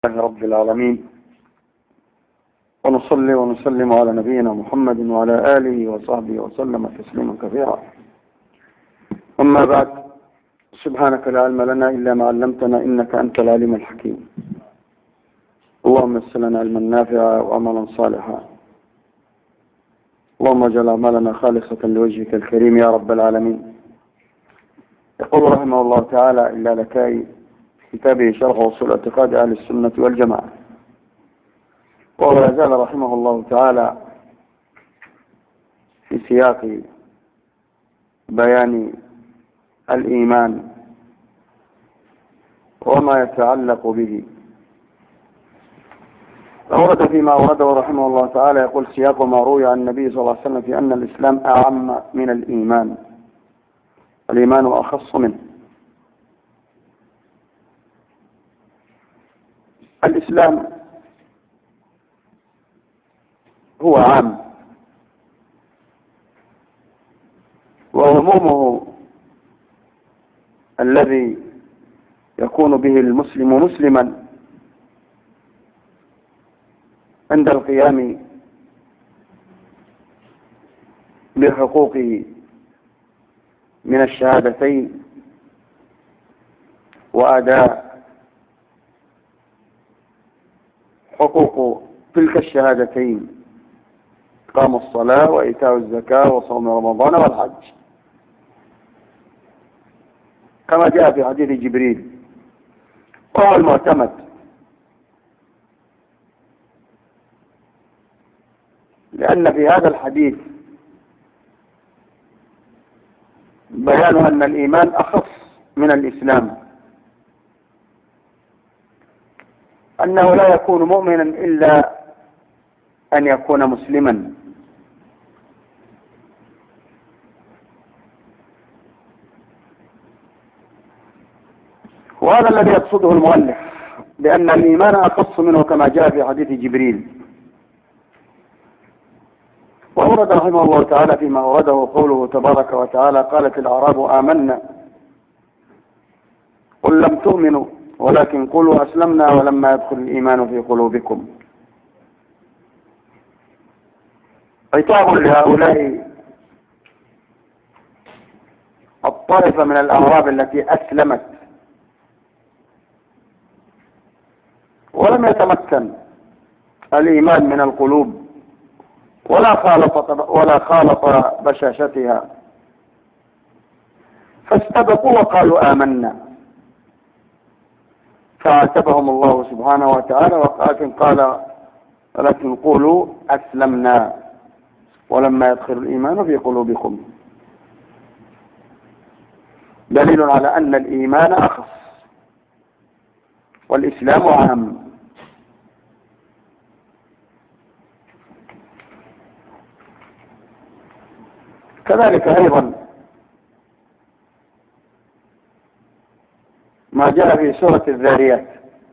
لله رب العالمين، ونصلي ونسلم على نبينا محمد وعلى آله وصحبه وسلم تسليما كثيرا. أما بعد، سبحانك لا علم لنا إلا ما علمتنا إنك أنت العليم الحكيم. اللهم يسر لنا علما نافعا وعملا صالحا. اللهم اجعل أعمالنا خالصة لوجهك الكريم يا رب العالمين. يقول رحمه الله تعالى: إلا لكائي كتابه شرح وصول اعتقاد أهل السنة والجماعة. وهو لا زال رحمه الله تعالى في سياق بيان الإيمان وما يتعلق به. فورد فيما ورده رحمه الله تعالى يقول: سياق ما روي عن النبي صلى الله عليه وسلم في أن الإسلام أعم من الإيمان، الإيمان أخص منه. الإسلام هو عام، وعمومه الذي يكون به المسلم مسلما عند القيام بحقوقه من الشهادتين وأداء حقوق تلك الشهادتين: إقام الصلاة وإيتاء الزكاة وصوم رمضان والحج، كما جاء في حديث جبريل، وهو المعتمد، لأن في هذا الحديث بيان أن الإيمان أخص من الإسلام، أنه لا يكون مؤمنا إلا أن يكون مسلما. وهذا الذي يقصده المؤلف، لأن الإيمان أخص منه كما جاء في حديث جبريل. وورد رحمه الله تعالى فيما أورده قوله تبارك وتعالى: قالت الأعراب آمنا قل لم تؤمنوا ولكن قولوا أسلمنا ولما يدخل الإيمان في قلوبكم. عتاب لهؤلاء الطائفة من الأعراب التي أسلمت ولم يتمكن الإيمان من القلوب ولا خالط بشاشتها، فاستبقوا وقالوا آمنا، فعاتبهم الله سبحانه وتعالى ولكن قولوا أسلمنا ولما يدخل الإيمان في قلوبكم. دليل على أن الإيمان أخص والإسلام عام. كذلك أيضا ما جاء في سورة الذاريات: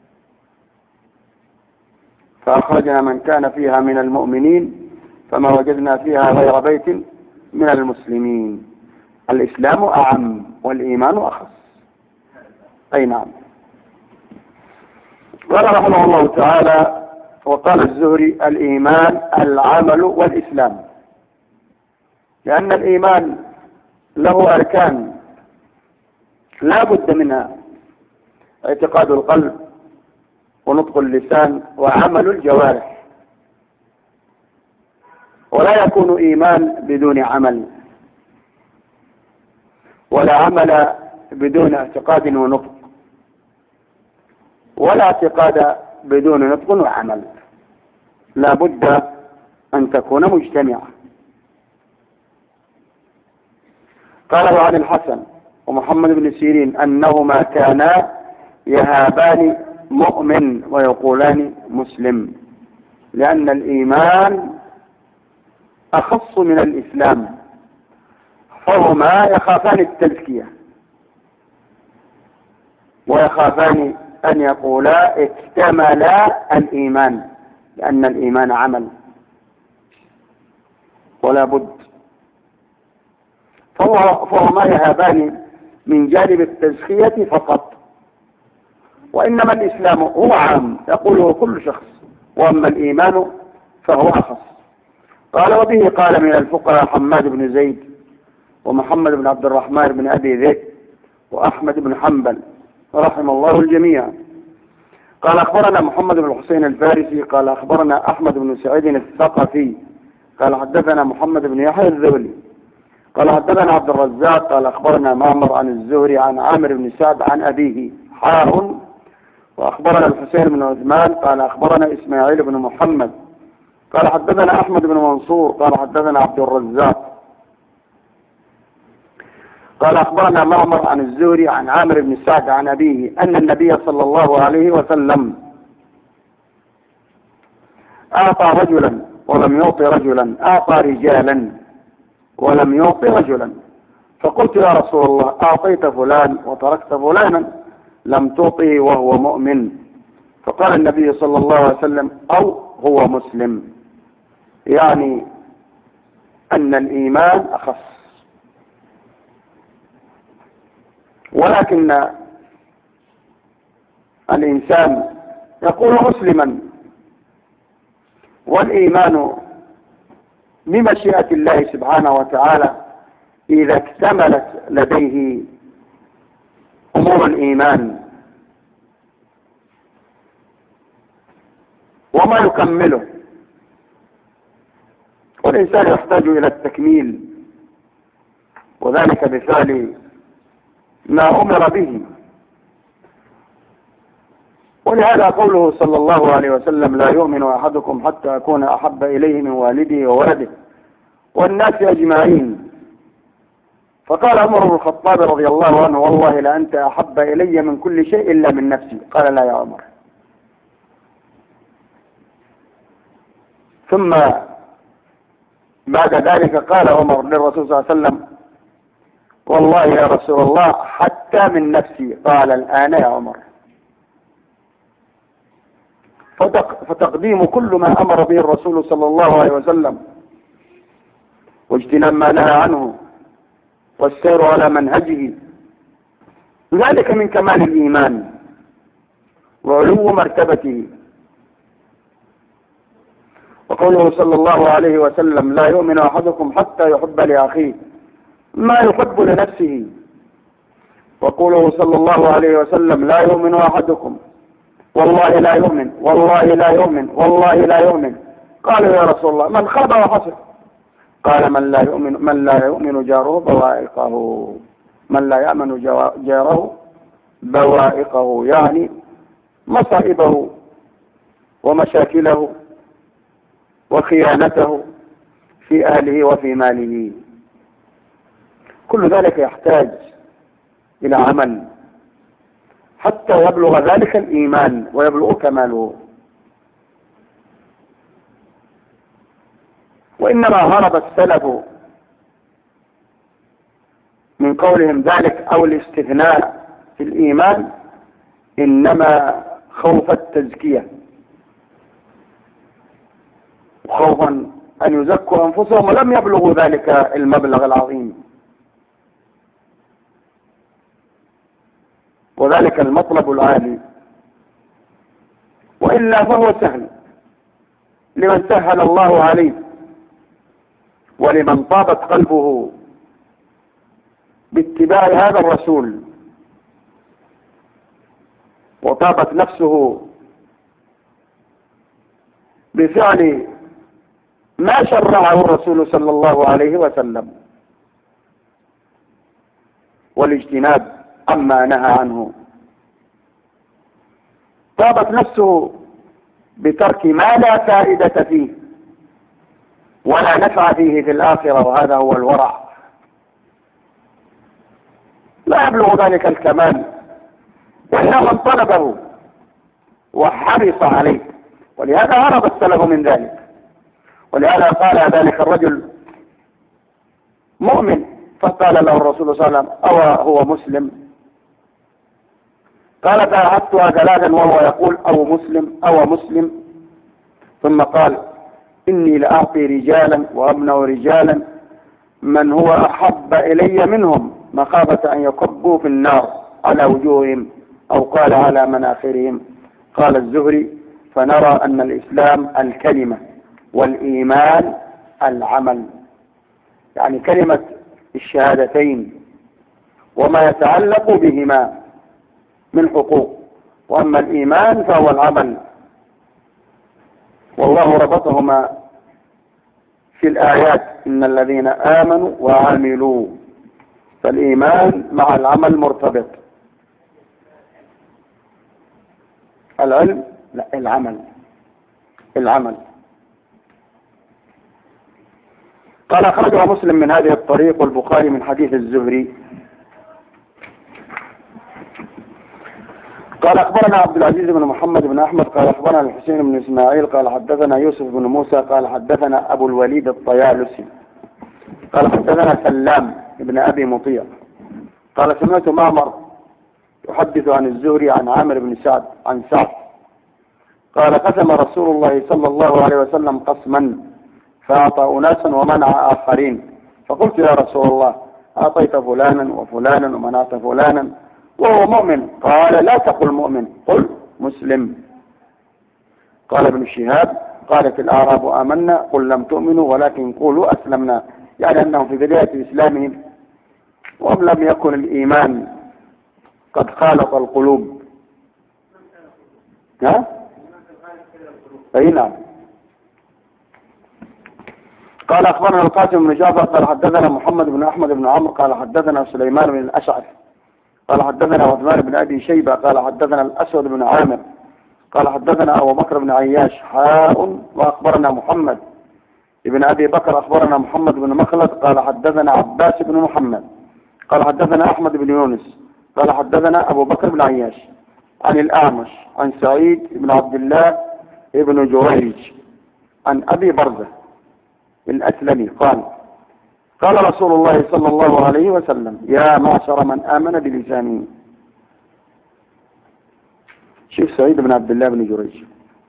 فأخرجنا من كان فيها من المؤمنين فما وجدنا فيها غير بيت من المسلمين. الإسلام أعم والإيمان أخص. أي نعم. قال رحمه الله تعالى: وقال الزهري: الإيمان العمل والإسلام، لأن الإيمان له أركان لا بد منها: اعتقاد القلب ونطق اللسان وعمل الجوارح، ولا يكون إيمان بدون عمل، ولا عمل بدون اعتقاد ونطق، ولا اعتقاد بدون نطق وعمل، لا بد أن تكون مجتمعة. قال عن الحسن ومحمد بن سيرين أنهما كانا يهابان مؤمن ويقولان مسلم، لأن الإيمان أخص من الإسلام، فهما يخافان التزكية ويخافان أن يقولا اكتمل الإيمان، لأن الإيمان عمل ولا بد. فهما يهابان من جانب التزكية فقط، وإنما الإسلام هو عام يقوله كل شخص، وأما الإيمان فهو أخص. قال وبه قال من الفقهاء حماد بن زيد ومحمد بن عبد الرحمن بن أبي ذئب وأحمد بن حنبل رحم الله الجميع. قال أخبرنا محمد بن الحسين الفارسي قال أخبرنا أحمد بن سعيد الثقفي قال حدثنا محمد بن يحيى الذهلي قال حدثنا عبد الرزاق قال أخبرنا معمر عن الزهري عن عامر بن سعد عن أبيه حاء. وأخبرنا الحسين بن عثمان قال أخبرنا إسماعيل بن محمد قال حدثنا أحمد بن منصور قال حدثنا عبد الرزاق قال أخبرنا معمر عن الزهري عن عامر بن سعد عن أبيه أن النبي صلى الله عليه وسلم أعطى رجلا ولم يعطي رجلا، أعطى رجالا ولم يعطي رجلا. فقلت يا رسول الله أعطيت فلان وتركت فلانا لم تعطه وهو مؤمن. فقال النبي صلى الله عليه وسلم أو هو مسلم، يعني أن الإيمان أخص. ولكن الإنسان يكون مسلما والإيمان بمشيئة الله سبحانه وتعالى إذا اكتملت لديه أمور الإيمان وما يكمله. والإنسان يحتاج إلى التكميل، وذلك بفعل ما أمر به. ولهذا قوله صلى الله عليه وسلم لا يؤمن أحدكم حتى أكون أحب إليه من والده وولده والناس أجمعين. فقال عمر بن الخطاب رضي الله عنه والله لأنت أحب إلي من كل شيء إلا من نفسي. قال لا يا عمر. ثم بعد ذلك قال عمر للرسول صلى الله عليه وسلم والله يا رسول الله حتى من نفسي. قال الآن يا عمر. فتقديم كل ما أمر به الرسول صلى الله عليه وسلم واجتناب ما نهى عنه والسير على منهجه ذلك من كمال الإيمان وعلو مرتبته. وقوله صلى الله عليه وسلم لا يؤمن أحدكم حتى يحب لأخيه ما يحب لنفسه. وقوله صلى الله عليه وسلم لا يؤمن أحدكم والله لا يؤمن والله لا يؤمن والله لا يؤمن. قالوا يا رسول الله من خاب وخسر؟ قال من لا يؤمن جاره بوائقه، من لا يأمن جاره بوائقه، يعني مصائبه ومشاكله وخيانته في أهله وفي ماله. كل ذلك يحتاج إلى عمل حتى يبلغ ذلك الإيمان ويبلغ كماله. وإنما هرب السلف من قولهم ذلك أو الاستثناء في الإيمان إنما خوف التزكية وخوفا أن يزكوا أنفسهم ولم يبلغوا ذلك المبلغ العظيم وذلك المطلب العالي. وإلا فهو سهل لمن سهل الله عليه ولمن طابت قلبه باتباع هذا الرسول وطابت نفسه بفعل ما شرعه الرسول صلى الله عليه وسلم والاجتناب عما نهى عنه. طابت نفسه بترك ما لا فائدة فيه ولا نفع فيه في الآخرة، وهذا هو الورع. لا يبلغ ذلك الكمال إلا من طلبه وحرص عليه، ولهذا هرب السلف من ذلك. ولهذا قال ذلك الرجل مؤمن فقال له الرسول صلى الله عليه وسلم أو هو مسلم؟ قال فأعدتها ثلاثا وهو يقول أو مسلم أو مسلم. ثم قال إني لأعطي رجالا وأمنع رجالا من هو أحب إلي منهم مخافة أن يكبوا في النار على وجوههم أو قال على مناخرهم. قال الزهري: فنرى أن الإسلام الكلمة والإيمان العمل، يعني كلمة الشهادتين وما يتعلق بهما من حقوق، وأما الإيمان فهو العمل. والله ربطهما في الآيات: إن الذين آمنوا وعملوا، فالإيمان مع العمل مرتبط. العلم لا، العمل. قال: أخرجه مسلم من هذه الطريق والبخاري من حديث الزهري. قال: أخبرنا عبد العزيز بن محمد بن أحمد قال أخبرنا الحسين بن إسماعيل قال حدثنا يوسف بن موسى قال حدثنا أبو الوليد الطيالسي قال حدثنا سلام بن أبي مطيع قال: سمعت معمر يحدث عن الزهري عن عامر بن سعد عن سعد قال: قسم رسول الله صلى الله عليه وسلم قسما فأعطى أناسا ومنع آخرين، فقلت: يا رسول الله، أعطيت فلانا وفلانا ومنعت فلانا وهو مؤمن؟ قال: لا تقل مؤمن، قل مسلم. قال ابن شهاب: قالت الأعراب آمنا، قل لم تؤمنوا ولكن قولوا أسلمنا، يعني أنهم في بداية إسلامهم وهم لم يكن الإيمان قد خالط القلوب. أي نعم. قال: أخبرنا القاسم بن جعفر قال حدثنا محمد بن أحمد بن عمرو قال حدثنا سليمان بن الأشعث قال حدثنا عثمان بن أبي شيبة قال حدثنا الأسود بن عامر قال حدثنا أبو بكر بن عياش وأخبرنا محمد ابن أبي بكر أخبرنا محمد بن مخلد قال حدثنا عباس بن محمد قال حدثنا أحمد بن يونس قال حدثنا أبو بكر بن عياش عن الأعمش عن سعيد بن عبد الله ابن جريج عن أبي برزة الأسلمي قال رسول الله صلى الله عليه وسلم: يا معشر من آمن بلسانه. شوف سعيد بن عبد الله بن جريج: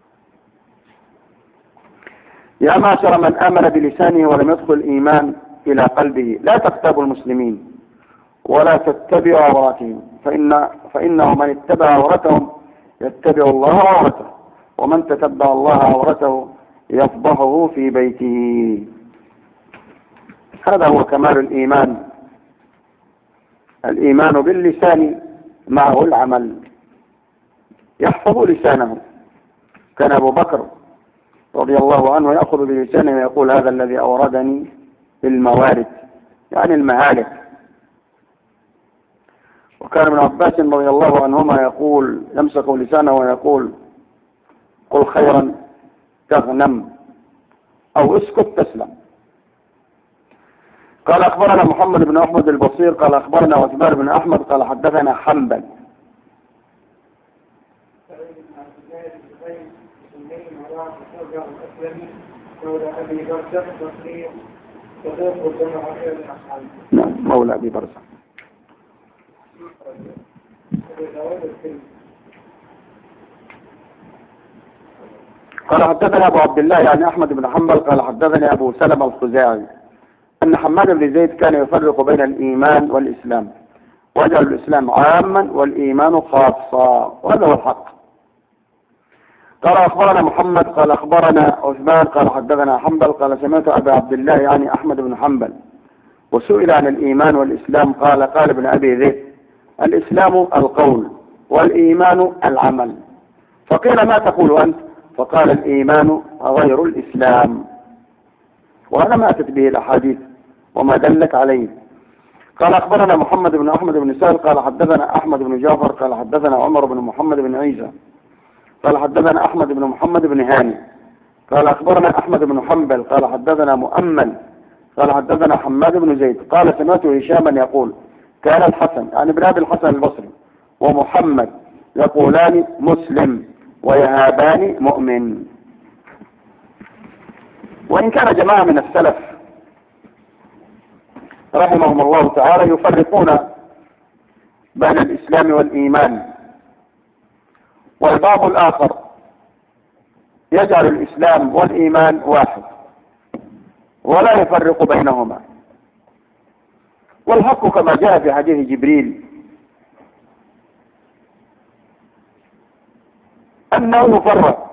يا معشر من آمن بلسانه ولم يدخل الإيمان إلى قلبه، لا تغتابوا المسلمين ولا تتبعوا عوراتهم، فإنه من اتبع عورتهم يتبع الله عورته، ومن تتبع الله عورته يفضحه في بيته. هذا هو كمال الإيمان باللسان معه العمل. يحفظ لسانه، كان أبو بكر رضي الله عنه يأخذ بلسانه ويقول: هذا الذي أوردني الموارد، يعني المهالك. وكان ابن عباس رضي الله عنهما يقول، يمسك لسانه ويقول: قل خيرا تغنم أو اسكت تسلم. قال: أخبرنا محمد بن أحمد البصير قال أخبرنا عثمان بن أحمد قال حدثنا حنبل. نعم، مولى أبي برزة. قال حدثنا أبو عبد الله يعني أحمد بن حنبل قال حدثني أبو سلمة الخزاعي أن حماد بن زيد كان يفرق بين الإيمان والإسلام، وجعل الإسلام عاما والإيمان خاصا، وهذا هو الحق. قال: أخبرنا محمد قال أخبرنا عثمان قال حدثنا حنبل قال سمعت أبا عبد الله يعني أحمد بن حنبل وسئل عن الإيمان والإسلام قال ابن أبي ذئب: الإسلام القول والإيمان العمل. فقيل: ما تقول أنت؟ فقال: الإيمان غير الإسلام. وهذا ما أتت به الأحاديث وما دلت عليه. قال: أخبرنا محمد بن أحمد بن سهل قال حدثنا أحمد بن جعفر قال حدثنا عمر بن محمد بن عيسى قال حدثنا أحمد بن محمد بن هاني قال أخبرنا أحمد بن حنبل قال حدثنا مؤمل قال حدثنا حماد بن زيد قال سمعت هشاما يقول: كان الحسن يعني ابن أبي الحسن البصري ومحمد يقولان مسلم ويهابان مؤمن. وإن كان جماعة من السلف رحمهم الله تعالى يفرقون بين الإسلام والإيمان، والبعض الآخر يجعل الإسلام والإيمان واحد ولا يفرق بينهما. والحق كما جاء في حديث جبريل أنه يفرق،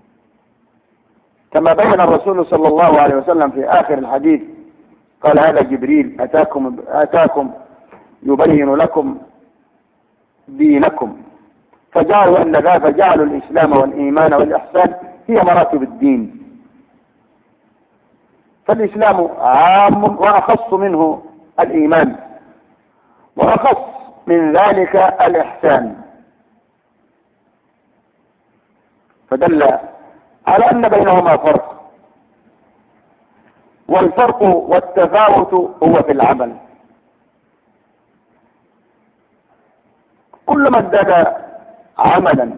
كما بين الرسول صلى الله عليه وسلم في آخر الحديث قال هذا جبريل أتاكم يبين لكم دينكم، فجعلوا الإسلام والإيمان والإحسان هي مراتب الدين. فالإسلام عام وأخص منه الإيمان، وأخص من ذلك الإحسان، فدل على أن بينهما فرق، والفرق والتفاوت هو في العمل. كل ما ازداد عملا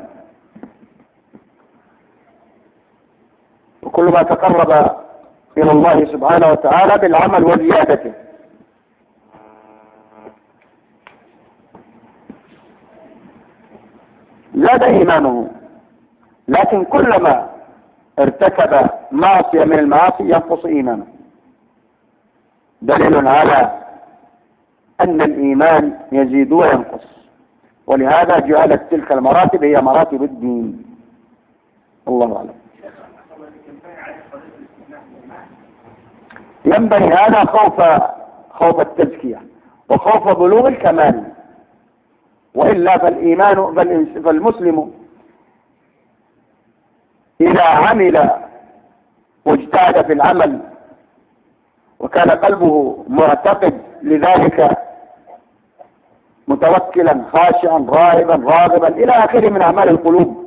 وكل ما تقرب إلى الله سبحانه وتعالى بالعمل وزيادته. زاد إيمانه، لكن كلما ارتكب معصية من المعاصي ينقص إيمانه، دليل على أن الإيمان يزيد وينقص، ولهذا جعلت تلك المراتب هي مراتب الدين. الله أعلم. ينبغي هذا خوف التزكية وخوف بلوغ الكمال، وإلا فالمسلم إذا عمل واجتهد في العمل وكان قلبه معتقد لذلك متوكلا خاشعا راغبا إلى آخره من أعمال القلوب،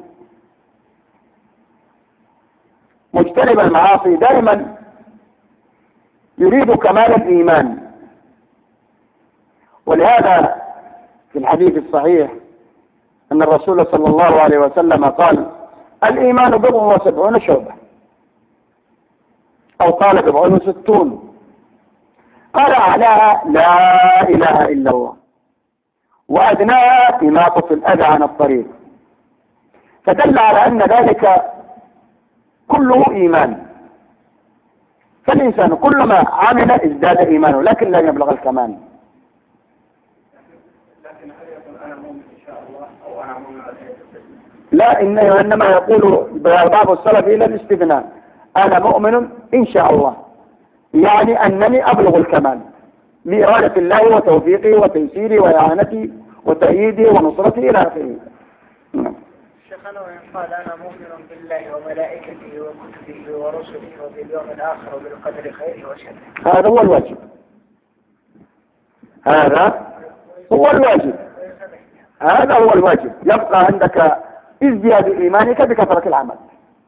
مجتنب المعاصي، دائما يريد كمال الإيمان. ولهذا في الحديث الصحيح أن الرسول صلى الله عليه وسلم قال الإيمان 70 شعبة، أو قال 60، قال أعلاها لا إله إلا الله، وأدناها إماطة الأذى عن الطريق، فدل على أن ذلك كله إيمان. فالإنسان كلما عمل ازداد إيمانه، لكن لا يبلغ الكمال. لا، إنما يقول بعض السلف إلى الاستثناء أنا مؤمن إن شاء الله، يعني أنني أبلغ الكمال بإرادة الله وتوفيقه وتيسيره وإعانته وتأييده ونصرته إلى آخره. شيخنا، وإن قال أنا مؤمن بالله وملائكته وكتبه ورسله وباليوم الآخر وبالقدر خيره وشره، هذا هو الواجب، هذا هو الواجب، هذا هو الواجب. يبقى عندك ازدياد إيمانك بكثرة العمل،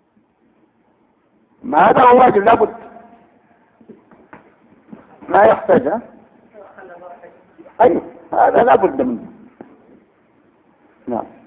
ما هذا هو واجب لابد، ما يحتاج. أيوه، هذا لابد منه. نعم.